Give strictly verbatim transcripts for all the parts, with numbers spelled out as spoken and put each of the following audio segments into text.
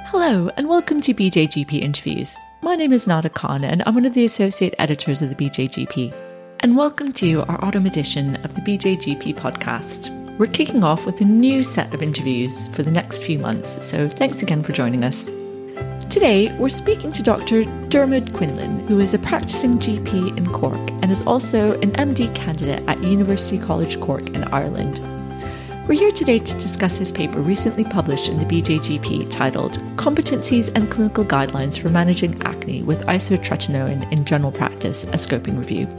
Hello and welcome to B J G P Interviews. My name is Nada Khan and I'm one of the Associate Editors of the B J G P. And welcome to our autumn edition of the B J G P podcast. We're kicking off with a new set of interviews for the next few months, so thanks again for joining us. Today, we're speaking to Doctor Dermot Quinlan, who is a practicing G P in Cork and is also an M D candidate at University College Cork in Ireland. We're here today to discuss his paper recently published in the B J G P titled Competencies and Clinical Guidelines for Managing Acne with Isotretinoin in General Practice, a Scoping Review.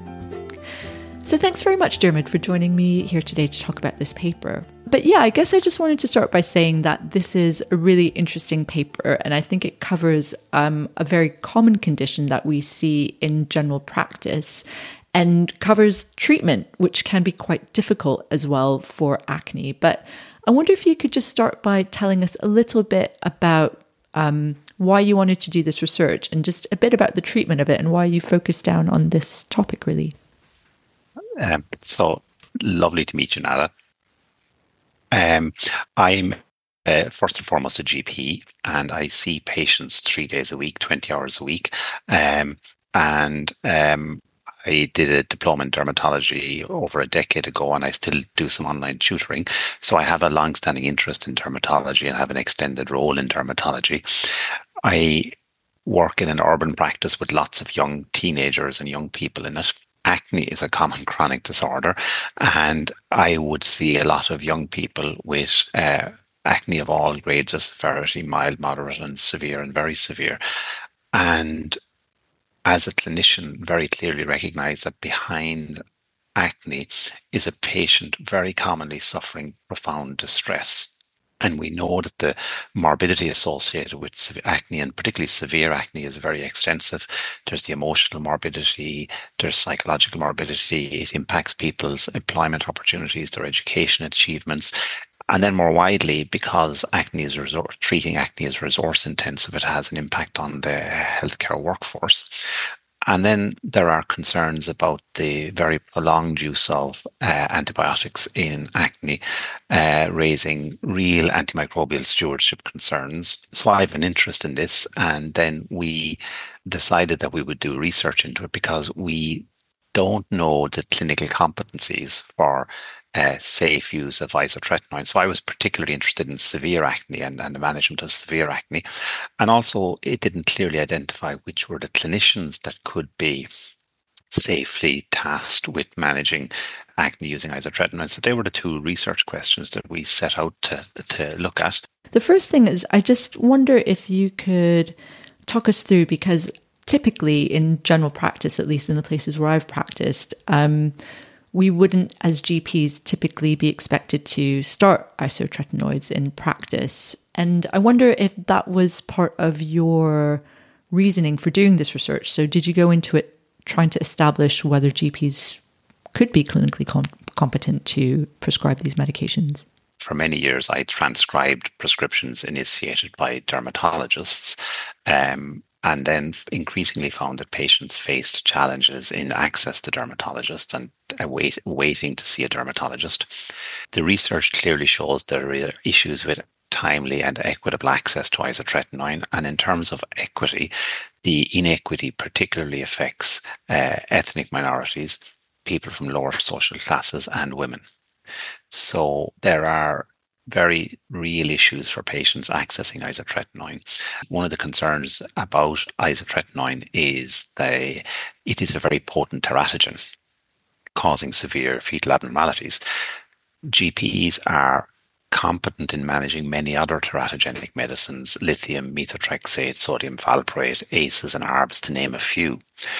So thanks very much, Dermot, for joining me here today to talk about this paper. But yeah, I guess I just wanted to start by saying that this is a really interesting paper, and I think it covers um, a very common condition that we see in general practice and covers treatment, which can be quite difficult as well for acne. But I wonder if you could just start by telling us a little bit about um, why you wanted to do this research and just a bit about the treatment of it and why you focused down on this topic, really. Um, so lovely to meet you, Nada. Um, I'm uh, first and foremost a G P, and I see patients three days a week, twenty hours a week. Um, and um, I did a diploma in dermatology over a decade ago, and I still do some online tutoring. So I have a long-standing interest in dermatology and have an extended role in dermatology. I work in an urban practice with lots of young teenagers and young people in it. Acne is a common chronic disorder, and I would see a lot of young people with uh, acne of all grades of severity, mild, moderate, and severe, and very severe. And as a clinician, very clearly recognize that behind acne is a patient very commonly suffering profound distress. And we know that the morbidity associated with acne, and particularly severe acne, is very extensive. There's the emotional morbidity, there's psychological morbidity. It impacts people's employment opportunities, their education achievements. And then more widely, because acne is resor- treating acne is resource intensive, it has an impact on the healthcare workforce. And then there are concerns about the very prolonged use of uh, antibiotics in acne, uh, raising real antimicrobial stewardship concerns. So I have an interest in this, and then we decided that we would do research into it because we don't know the clinical competencies for Uh, safe use of isotretinoin. So I was particularly interested in severe acne and, and the management of severe acne. And also it didn't clearly identify which were the clinicians that could be safely tasked with managing acne using isotretinoin. So they were the two research questions that we set out to, to look at. The first thing is, I just wonder if you could talk us through, because typically in general practice, at least in the places where I've practiced, um, we wouldn't, as G Ps, typically be expected to start isotretinoids in practice. And I wonder if that was part of your reasoning for doing this research. So did you go into it trying to establish whether G Ps could be clinically com- competent to prescribe these medications? For many years, I transcribed prescriptions initiated by dermatologists, um, and then increasingly found that patients faced challenges in access to dermatologists and uh, wait, waiting to see a dermatologist. The research clearly shows there are issues with timely and equitable access to isotretinoin. And in terms of equity, the inequity particularly affects uh, ethnic minorities, people from lower social classes, and women. So there are very real issues for patients accessing isotretinoin. One of the concerns about isotretinoin is that it is a very potent teratogen, causing severe fetal abnormalities. G Ps are competent in managing many other teratogenic medicines: lithium, methotrexate, sodium valproate, A C Es, and A R Bs, to name a few.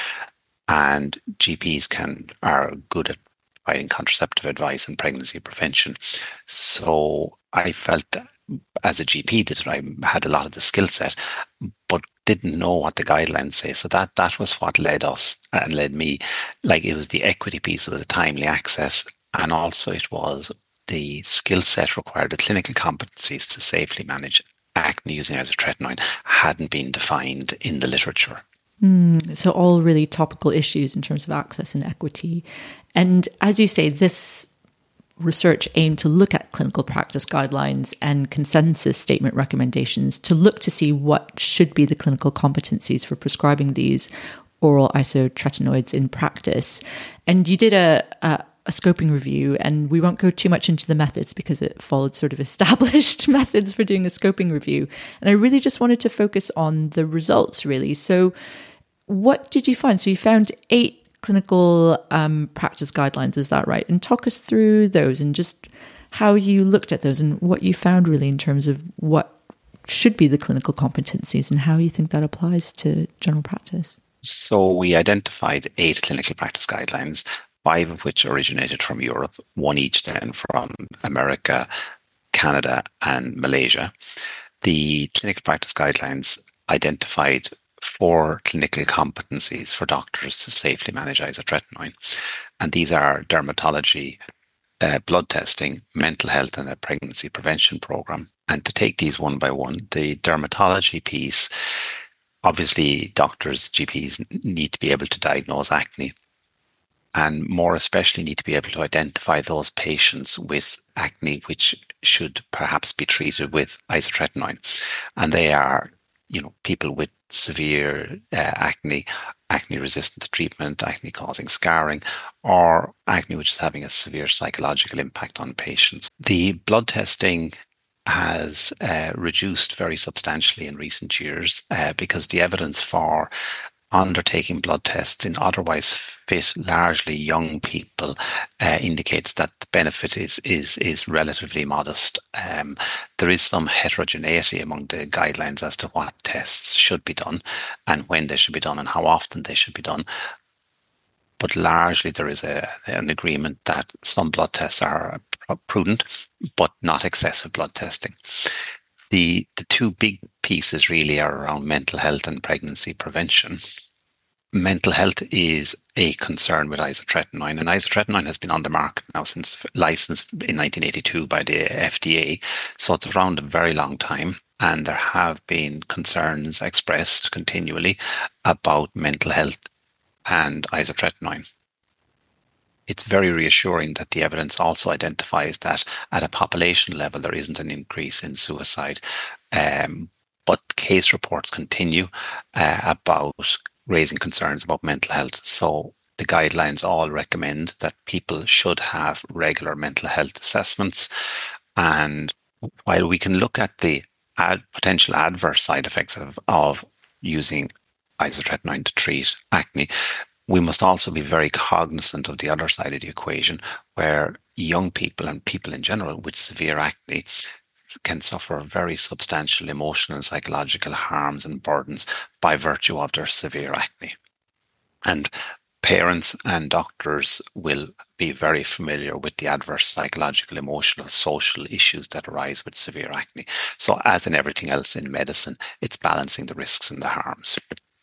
And G Ps can are good at providing contraceptive advice and pregnancy prevention. So I felt that as a G P that I had a lot of the skill set, but didn't know what the guidelines say. So that that was what led us and led me. Like, it was the equity piece, it was a timely access, and also it was the skill set required, the clinical competencies to safely manage acne using isotretinoin hadn't been defined in the literature. Mm, so all really topical issues in terms of access and equity. And as you say, this research aimed to look at clinical practice guidelines and consensus statement recommendations to look to see what should be the clinical competencies for prescribing these oral isotretinoids in practice. And you did a, a, a scoping review, and we won't go too much into the methods because it followed sort of established methods for doing a scoping review. And I really just wanted to focus on the results, really. So what did you find? So you found eight clinical um, practice guidelines, is that right? And talk us through those and just how you looked at those and what you found really in terms of what should be the clinical competencies and how you think that applies to general practice. So we identified eight clinical practice guidelines, five of which originated from Europe, one each then from America, Canada, and Malaysia. The clinical practice guidelines identified four clinical competencies for doctors to safely manage isotretinoin. And these are dermatology, uh, blood testing, mental health, and a pregnancy prevention program. And to take these one by one, the dermatology piece, obviously doctors, G Ps need to be able to diagnose acne, and more especially need to be able to identify those patients with acne which should perhaps be treated with isotretinoin. And they are, you know, people with severe uh, acne, acne resistant to treatment, acne causing scarring, or acne which is having a severe psychological impact on patients. The blood testing has uh, reduced very substantially in recent years uh, because the evidence for undertaking blood tests in otherwise fit, largely young people uh, indicates that the benefit is is is relatively modest. Um, there is some heterogeneity among the guidelines as to what tests should be done and when they should be done and how often they should be done. But largely there is a, an agreement that some blood tests are prudent, but not excessive blood testing. The the two big pieces really are around mental health and pregnancy prevention. Mental health is a concern with isotretinoin, and isotretinoin has been on the market now since licensed in nineteen eighty-two by the F D A, so it's around a very long time, and there have been concerns expressed continually about mental health and isotretinoin. It's very reassuring that the evidence also identifies that at a population level there isn't an increase in suicide, um, but case reports continue uh, about raising concerns about mental health. So the guidelines all recommend that people should have regular mental health assessments. And while we can look at the ad- potential adverse side effects of, of using isotretinoin to treat acne, we must also be very cognizant of the other side of the equation, where young people and people in general with severe acne can suffer very substantial emotional and psychological harms and burdens by virtue of their severe acne. And parents and doctors will be very familiar with the adverse psychological, emotional, social issues that arise with severe acne. So as in everything else in medicine, it's balancing the risks and the harms.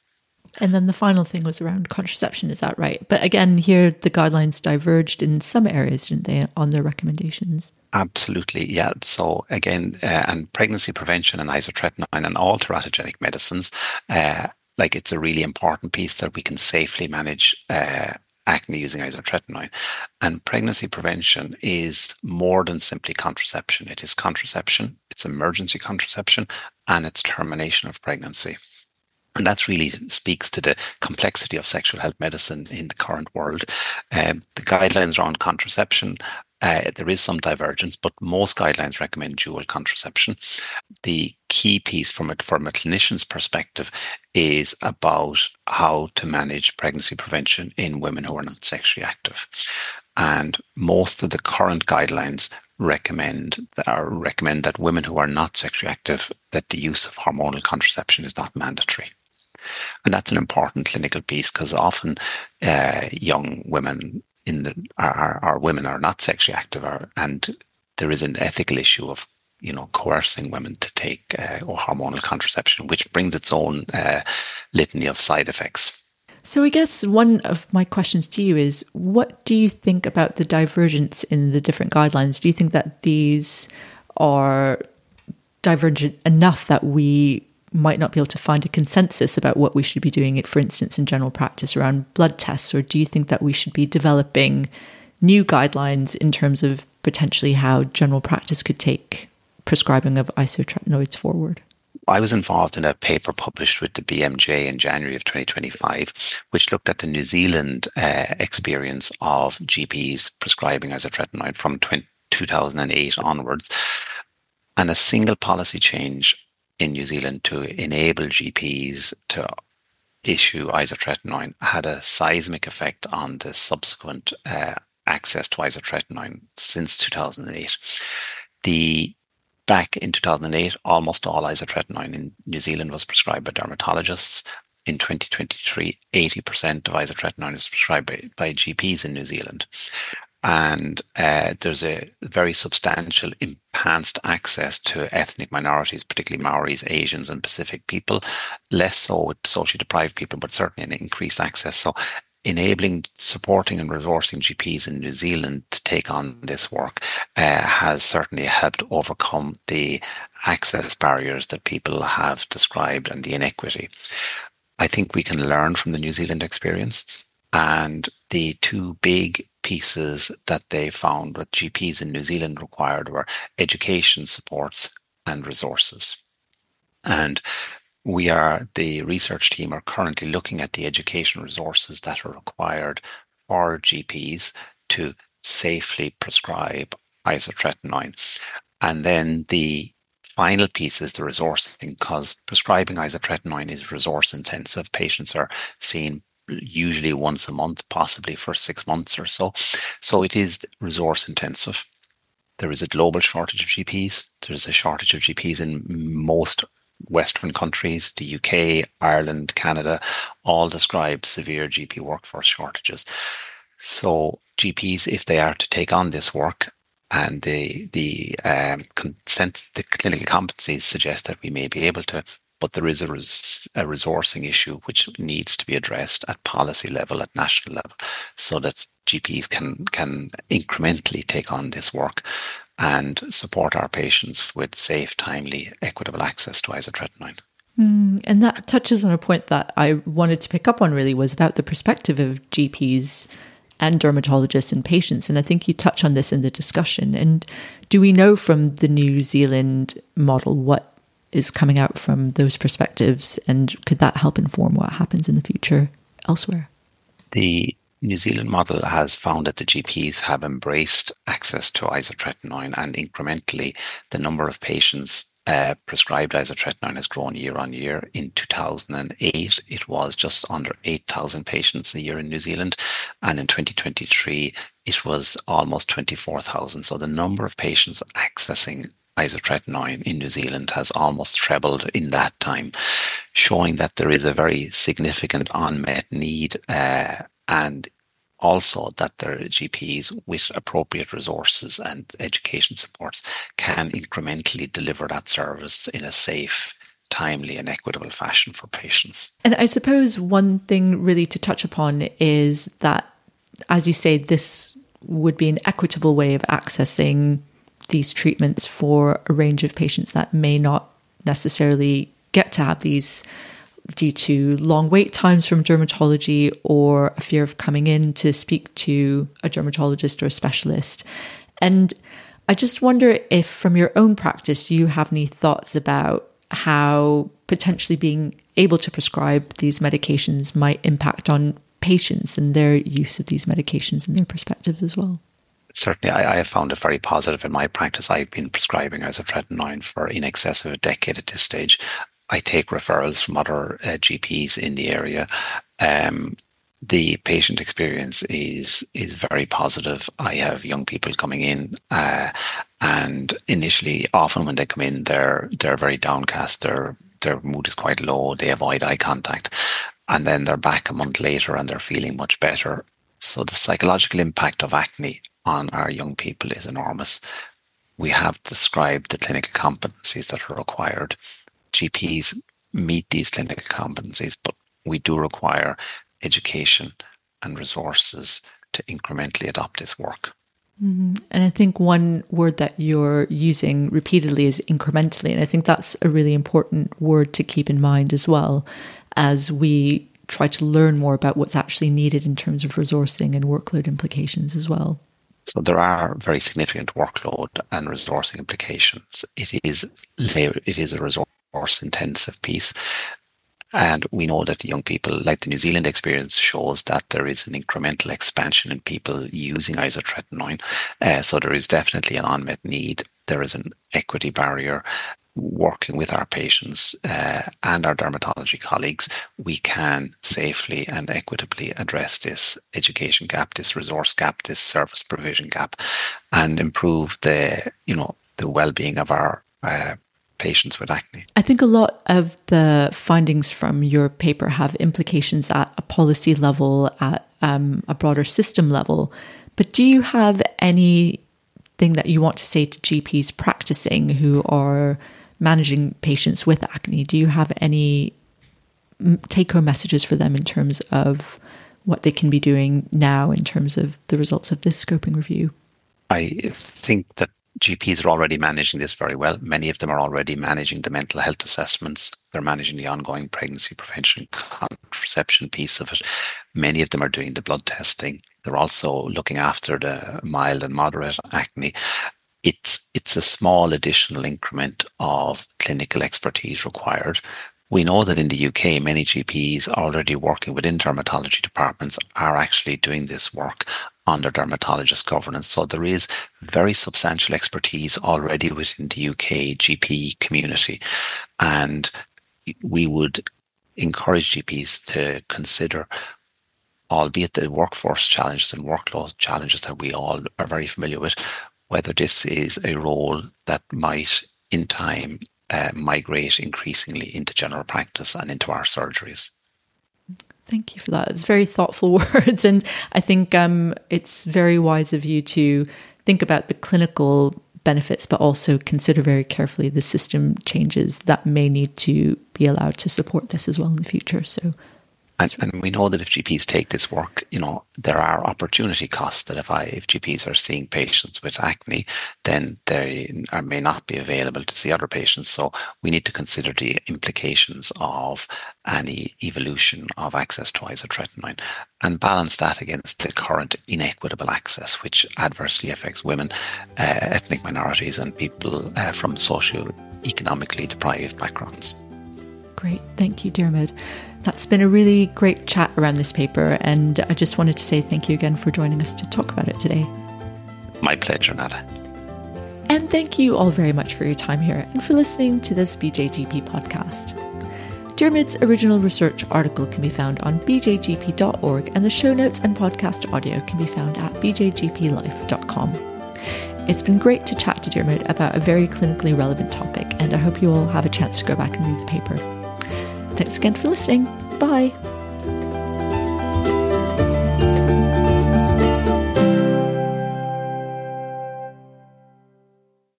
And then the final thing was around contraception, is that right? But again, here the guidelines diverged in some areas, didn't they, on their recommendations? Absolutely, yeah. So again, uh, and pregnancy prevention and isotretinoin and all teratogenic medicines, uh, like it's a really important piece that we can safely manage uh, acne using isotretinoin. And pregnancy prevention is more than simply contraception. It is contraception, it's emergency contraception, and it's termination of pregnancy. And that really speaks to the complexity of sexual health medicine in the current world. Um, the guidelines around contraception, uh, there is some divergence, but most guidelines recommend dual contraception. The key piece from it, from a clinician's perspective, is about how to manage pregnancy prevention in women who are not sexually active. And most of the current guidelines recommend that, recommend that women who are not sexually active, that the use of hormonal contraception is not mandatory. And that's an important clinical piece because often uh, young women in the, are, are women are not sexually active, are, and there is an ethical issue of, you know, coercing women to take uh, or hormonal contraception, which brings its own uh, litany of side effects. So I guess one of my questions to you is, what do you think about the divergence in the different guidelines? Do you think that these are divergent enough that we might not be able to find a consensus about what we should be doing it, for instance, in general practice around blood tests? Or do you think that we should be developing new guidelines in terms of potentially how general practice could take prescribing of isotretinoids forward? I was involved in a paper published with the B M J in January of twenty twenty-five, which looked at the New Zealand uh, experience of G Ps prescribing isotretinoin from two thousand eight onwards. And a single policy change in New Zealand to enable G Ps to issue isotretinoin had a seismic effect on the subsequent uh, access to isotretinoin since two thousand eight. The Back in two thousand eight, almost all isotretinoin in New Zealand was prescribed by dermatologists. In twenty twenty-three, eighty percent of isotretinoin is prescribed by, by G Ps in New Zealand. And uh, there's a very substantial enhanced access to ethnic minorities, particularly Maoris, Asians, and Pacific people. Less so with socially deprived people, but certainly an increased access. So enabling, supporting and resourcing G Ps in New Zealand to take on this work uh, has certainly helped overcome the access barriers that people have described and the inequity. I think we can learn from the New Zealand experience, and the two big pieces that they found that G Ps in New Zealand required were education supports and resources. And we are, the research team are currently looking at the education resources that are required for G Ps to safely prescribe isotretinoin. And then the final piece is the resourcing, because prescribing isotretinoin is resource intensive. Patients are seen usually once a month, possibly for six months or so. So it is resource intensive. There is a global shortage of G Ps. There's a shortage of G Ps in most Western countries. The U K, Ireland, Canada, all describe severe G P workforce shortages. So G Ps, if they are to take on this work, and the the um, consent, the clinical competencies suggest that we may be able to, but there is a, res, a resourcing issue which needs to be addressed at policy level, at national level, so that G Ps can can incrementally take on this work and support our patients with safe, timely, equitable access to isotretinoin. Mm, and that touches on a point that I wanted to pick up on, really, was about the perspective of G Ps and dermatologists and patients. And I think you touch on this in the discussion. And do we know from the New Zealand model what is coming out from those perspectives? And could that help inform what happens in the future elsewhere? The New Zealand model has found that the G Ps have embraced access to isotretinoin, and incrementally the number of patients uh, prescribed isotretinoin has grown year on year. In two thousand eight, it was just under eight thousand patients a year in New Zealand, and in twenty twenty-three, it was almost twenty-four thousand. So the number of patients accessing isotretinoin in New Zealand has almost trebled in that time, showing that there is a very significant unmet need, uh, and also that their G Ps with appropriate resources and education supports can incrementally deliver that service in a safe, timely and equitable fashion for patients. And I suppose one thing really to touch upon is that, as you say, this would be an equitable way of accessing these treatments for a range of patients that may not necessarily get to have these due to long wait times from dermatology or a fear of coming in to speak to a dermatologist or a specialist. And I just wonder if from your own practice, you have any thoughts about how potentially being able to prescribe these medications might impact on patients and their use of these medications and their perspectives as well. Certainly, I, I have found it very positive in my practice. I've been prescribing isotretinoin for in excess of a decade at this stage. I take referrals from other uh, G Ps in the area. Um, the patient experience is is very positive. I have young people coming in, uh, and initially, often when they come in, they're they're very downcast. Their their mood is quite low. They avoid eye contact, and then they're back a month later and they're feeling much better. So the psychological impact of acne on our young people is enormous. We have described the clinical competencies that are required. G Ps meet these clinical competencies, but we do require education and resources to incrementally adopt this work. Mm-hmm. And I think one word that you're using repeatedly is incrementally. And I think that's a really important word to keep in mind as well, as we try to learn more about what's actually needed in terms of resourcing and workload implications as well. So there are very significant workload and resourcing implications. It is it is a resource intensive piece. And we know that young people, like the New Zealand experience, shows that there is an incremental expansion in people using isotretinoin. Uh, so there is definitely an unmet need. There is an equity barrier. Working with our patients uh, and our dermatology colleagues, we can safely and equitably address this education gap, this resource gap, this service provision gap, and improve the, you know, the well-being of our uh, patients with acne. I think a lot of the findings from your paper have implications at a policy level, at um, a broader system level. But do you have anything that you want to say to G Ps practicing who are managing patients with acne? Do you have any take-home messages for them in terms of what they can be doing now in terms of the results of this scoping review? I think that G Ps are already managing this very well. Many of them are already managing the mental health assessments. They're managing the ongoing pregnancy prevention, contraception piece of it. Many of them are doing the blood testing. They're also looking after the mild and moderate acne. It's it's a small additional increment of clinical expertise required. We know that in the U K, many G Ps already working within dermatology departments are actually doing this work under dermatologist governance. So there is very substantial expertise already within the U K G P community. And we would encourage G Ps to consider, albeit the workforce challenges and workload challenges that we all are very familiar with, whether this is a role that might, in time, uh, migrate increasingly into general practice and into our surgeries. Thank you for that. It's very thoughtful words. And I think um, it's very wise of you to think about the clinical benefits, but also consider very carefully the system changes that may need to be allowed to support this as well in the future. So And, and we know that if G Ps take this work, you know, there are opportunity costs that if I, if G Ps are seeing patients with acne, then they are, may not be available to see other patients. So we need to consider the implications of any evolution of access to isotretinoin and balance that against the current inequitable access, which adversely affects women, uh, ethnic minorities and people uh, from socio-economically deprived backgrounds. Great. Thank you, Diarmuid. That's been a really great chat around this paper, and I just wanted to say thank you again for joining us to talk about it today. My pleasure, Nada. And thank you all very much for your time here and for listening to this B J G P podcast. Diarmuid's original research article can be found on b j g p dot org, and the show notes and podcast audio can be found at b j g p life dot com. It's been great to chat to Diarmuid about a very clinically relevant topic, and I hope you all have a chance to go back and read the paper. Thanks again for listening. Bye.